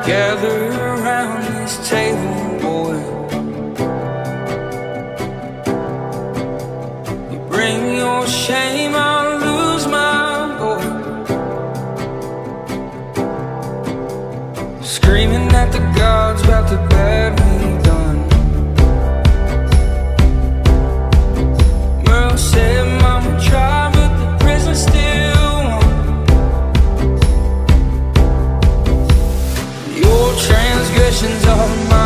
Gather around this table, boy. You bring your shame, I'll lose my boy. Screaming at the gods about the bad we done. Merle said, Mama tried, but the prison still won. Your transgressions are mine.